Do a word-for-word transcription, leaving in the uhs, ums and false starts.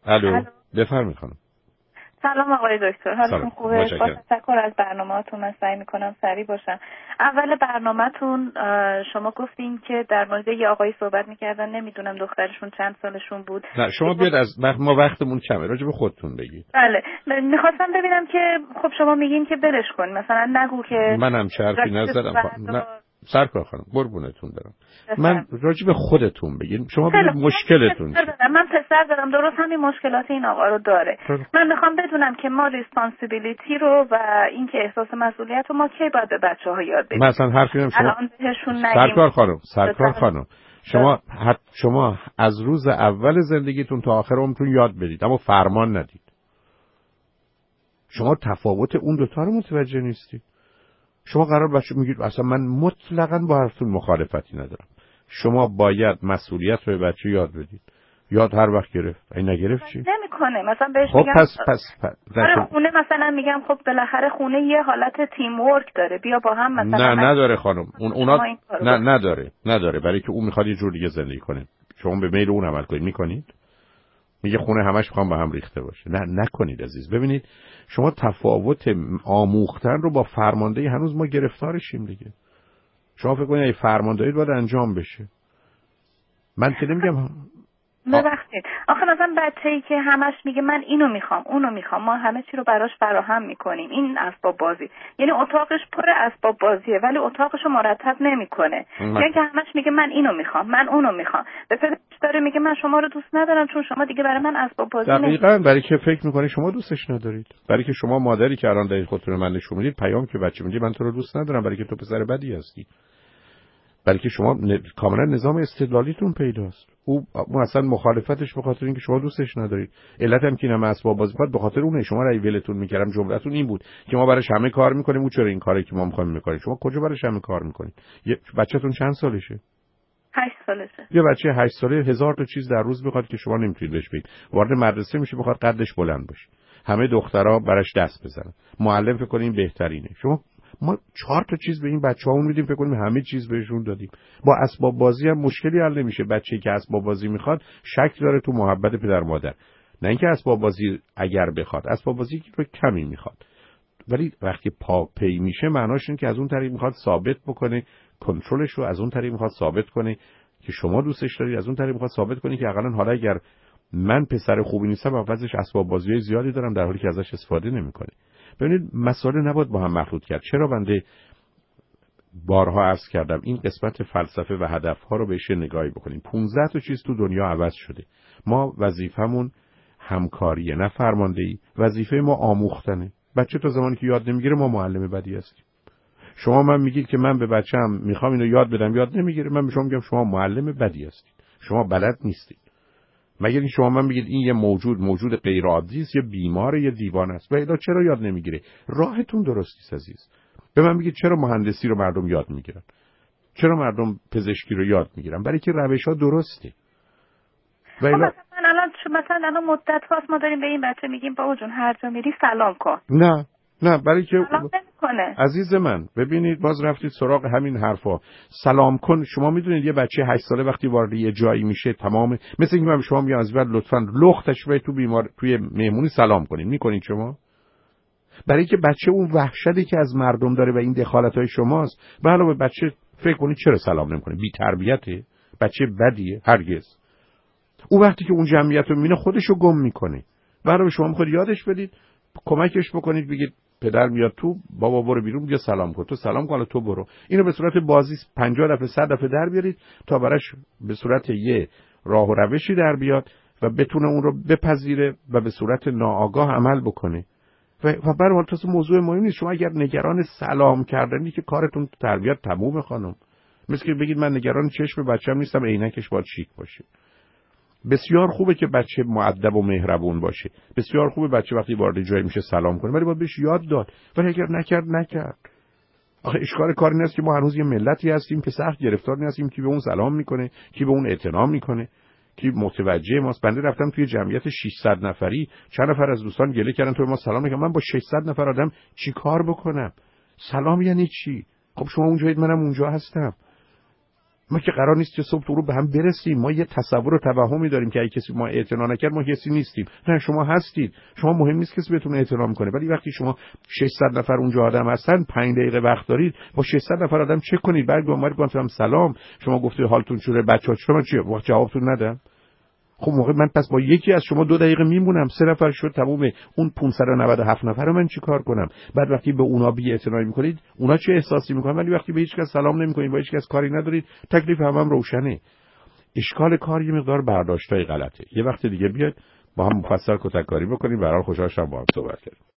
الو بفرمایید خانم. سلام آقای دکتر، حالتون خوبه؟ با تشکر از برنامه‌تون من سعی می‌کنم سریع باشم. اول برنامه‌تون شما گفتین که در مورد یه آقایی صحبت می‌کردن، نمیدونم دخترشون چند سالشون بود. نه شما بیاد از وقت ما وقتمون کمه، راجع به خودتون بگید. بله می‌خواستم ببینم که خب شما میگین که ولش کن، مثلا نگو که منم چه حرفی نزدم. نه سرکار خانم قربونتون برم، من راجع به خودتون بگین. شما بگید مشکلتون چیه. من پسر دارم، درست همین مشکلات این آقا رو داره. من میخوام بدونم که ما ریسپانسیبیلیتی رو و اینکه احساس مسئولیت رو ما کی باید به بچه‌ها یاد بدیم. مثلا حرفی نمیشه الان بهشون نگیم. سرکار خانم سرکار خانم شما حت شما از روز اول زندگیتون تا آخر عمرتون یاد بدید اما فرمان ندید. شما تفاوت اون دو تا رو متوجه نیستید. شما قرار بچه میگید اصلا من مطلقاً با حرفتون مخالفتی ندارم. شما باید مسئولیت رو به بچه یاد بدید. یاد هر وقت گرفت. این نگرفت چی؟ نمیکنه. مثلا بهش خب میگم پس پس, پس در خونه مثلا میگم خب بالاخره خونه یه حالت تیم ورک داره، بیا با هم مثلا. نه نداره خانم. اون اونا نه نداره. نداره برای که اون میخواد یه جور دیگه زندگی کنه. شما به میل اون عمل کنید میکنید؟ میگه خونه همش میخوام با هم ریخته باشه. نه نکنید عزیز. ببینید شما تفاوت آموختن رو با فرماندهی هنوز ما گرفتارشیم دیگه. شما فکر کنید فرماندهی باید انجام بشه. من که نمیگم ببخشید. آخه مثلا بچه‌ای که همش میگه من اینو میخوام اونو میخوام، ما همه چی رو براش فراهم میکنیم. این اسباب بازی، یعنی اتاقش پر اسباب بازیه ولی اتاقشو مرتب نمیکنه. یعنی که همش میگه من اینو میخوام من اونو میخوام. به پدرش داره میگه من شما رو دوست ندارم چون شما دیگه برای من اسباب بازی نمی‌کنید. دقیقاً برای که فکر میکنه شما دوستش ندارید. برای که شما مادری که الان دارید خودتون رو من نشون میدید پیام که بچه میگه من تو رو دوست ندارم برای که تو پسر بدی هستی. بلکه شما ن... کاملا نظام استدلالیتون پیداست. او اصلا مخالفتش به خاطر اینکه شما دوستش ندارید. علت هم که اینم اسباب بازی فقط به خاطر اونه. شما رای ولتون میکردم جملهتون این بود که ما براش همه کار میکنیم، او چرا این کاری که ما میخوایم میکنیم؟ شما کجا براش همه کار میکنید؟ یه بچه‌تون چند سالشه؟ هشت سالشه. یه بچه هشت ساله هزار تا چیز در روز میخواد که شما نمیتونید بهش بگید. وارد مدرسه میشه بخواد قدش بلند باشه. همه دخترها براش دست بزنن. معلم فکر کنه این بهترینه. شما ما چهار تا چیز به این بچه‌ها میدیم فکر کنیم همه چیز بهشون دادیم. با اسباب بازی هم مشکلی حل نمیشه. بچه‌ای که اسباب بازی میخواد شک داره تو محبت پدر مادر. نه اینکه اسباب بازی اگر بخواد، اسباب بازی رو کمی میخواد. ولی وقتی پا پی میشه معناش اینه که از اون طریق میخواد ثابت بکنه کنترلش رو، از اون طریق میخواد ثابت کنه که شما دوستش دارید، از اون طریق میخواد ثابت کنه که حداقل حالا اگر من پسر خوبی نیستم عوضش اسباب بازی زیادی دارم در حالی که ازش استفاده نمیکنه. ببینید مسائل نباید با هم مخلوط کرد. چرا بنده بارها عرض کردم این قسمت فلسفه و هدفها رو بهش نگاهی بکنیم. پانزده تا چیز تو دنیا عوض شده. ما وظیفمون همکاریه نه فرماندهی. وظیفه ما آموختنه. بچه تا زمانی که یاد نمیگیره ما معلم بدی هستیم. شما من میگید که من به بچه‌م میخوام اینو یاد بدم یاد نمیگیره، من به شما میگم شما معلم بدی هستید. شما بلد نیستید. مگر این شما من میگید این یه موجود موجود غیر عادی است، یه بیماره، یه دیوانه است. و الا چرا یاد نمیگیره؟ راهتون درست نیست عزیز. به من میگید چرا مهندسی رو مردم یاد میگیرن؟ چرا مردم پزشکی رو یاد میگیرن؟ برای که روش‌ها درسته. و الا مثلا الان مثلا الان مدت هاست ما داریم به این بچه میگیم بابا جون هر جا میری سلام کن. نه نه برای که سلام نمی‌کنه. عزیز من ببینید باز رفتید سراغ همین حرفا. سلام کن. شما میدونید یه بچه هشت ساله وقتی وارد یه جایی میشه تمام مثل اینکه من شما میگم از بعد لطفاً لختش به تو بیمار توی مهمونی سلام کنین. میکنید شما؟ برای که بچه اون وحشتی که از مردم داره و این دخالت‌های شماست. به علاوه بچه فکر کنید چرا سلام نمی‌کنه؟ بی تربیته؟ بچه بدیه؟ هرگز. اون وقتی که اون جمعیت رو میبینه خودش رو گم میکنه. برای شما میخواد یادش بدید، کمکش بکنید، بگید پدر میاد تو، بابا برو بیرون، بیا سلام کن، تو سلام کن، تو برو. اینو به صورت بازی پنجاه دفعه صد دفعه در بیارید تا براش به صورت یه راه و روشی در بیاد و بتونه اون رو بپذیره و به صورت ناآگاه عمل بکنه. و و برای حال تو موضوع مهم نیست. شما اگر نگران سلام کردنی که کارتون تربیت تموم خانم. مثل که بگید من نگران چشم بچه‌م نیستم، عینکش باید شیک باشه. بسیار خوبه که بچه مؤدب و مهربون باشه. بسیار خوبه بچه وقتی وارد جایی میشه سلام کنه، ولی باید بهش یاد داد. ولی اگر نکرد نکرد. آخه اشکال کار این است که ما هنوز یه ملتی هستیم که سخت گرفتار هستیم کی به اون سلام میکنه، کی به اون احترام میکنه، کی متوجه ماست. بنده رفتم توی جمعیت ششصد نفری، چند نفر از دوستان گله کردن تو ما سلام میگم. من با ششصد نفر آدم چی کار بکنم؟ سلام یعنی چی؟ خب شما اونجایید منم اونجا هستم. ما که قرار نیست که صبح تو رو به هم برسیم. ما یه تصور و توهمی داریم که اگه کسی ما اعتنا نکرد ما کسی نیستیم. نه، شما هستید. شما مهم نیست کسی بهتون اعتنا میکنه، ولی وقتی شما ششصد نفر اونجا آدم هستن، پنج دقیقه وقت دارید با ششصد نفر آدم چک کنید. بعد اومد گفتم سلام، شما گفتید حالتون چطوره، بچه‌ها چطور، چیه؟ وقت جوابتون ندم. خب موقع من پس با یکی از شما دو دقیقه میمونم، سه نفر شد تمومه. اون پانصد و نود و هفت نفر رو من چیکار کنم؟ بعد وقتی به اونا بی‌اعتنایی میکنید، اونا چه احساسی میکنن؟ ولی وقتی به هیچ کس سلام نمیکنید، با هیچ کس کاری ندارید، تکلیف هم, هم روشنه. اشکال کار یه مقدار برداشتای غلطه. یه وقت دیگه بیاد با هم مفصل کتک کاری بکنیم. برای خوشحال شدم با هم صحبت کردیم.